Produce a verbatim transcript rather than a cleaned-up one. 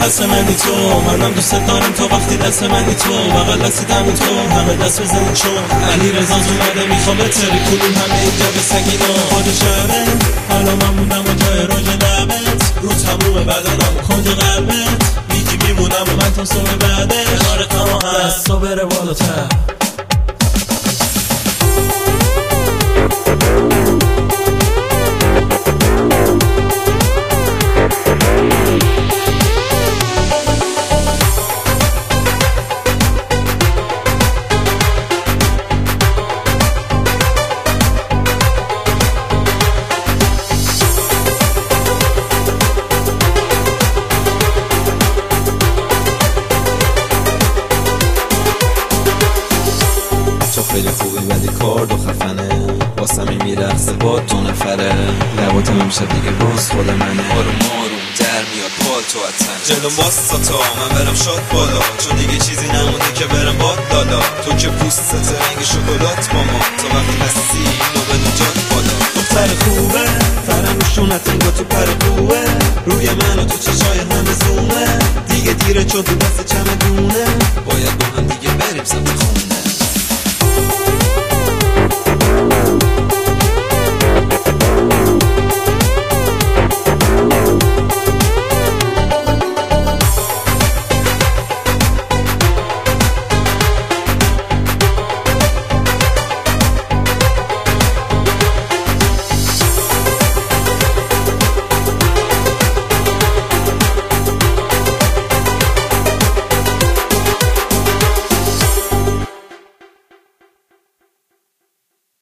دست منی تو، منم دوست دارم تا وقتی دست منی تو، بغل دستی دمی تو، همه دست بزنی چون علی رضا اومده میخوابه تری کنیم همه اینجا به سگینا. خود شهره حالا من بودم و جای راج لبت رو تموم بدنم و کند قلبت میگی میمونم و من تا صبح بعدش کنار تمام دستا بره بالاتر. خیلی خوبی ولی کارد و خفنه واسمی میرخصه با تو نفره لباتم امشب دیگه باز خود منه آروم آروم در میاد پال تو اتنه جلو باستا تا من برم شاد بالا چون دیگه چیزی نمونده که برم باد لالا تو که پوست رنگ شکلات با ما تو وقتی هستی اینو به نجات بالا دختر خوبه فرموشونت انگا تو پر خوبه روی من و تو چشای همه زومه دیگه دیره چون تو دست چمدونه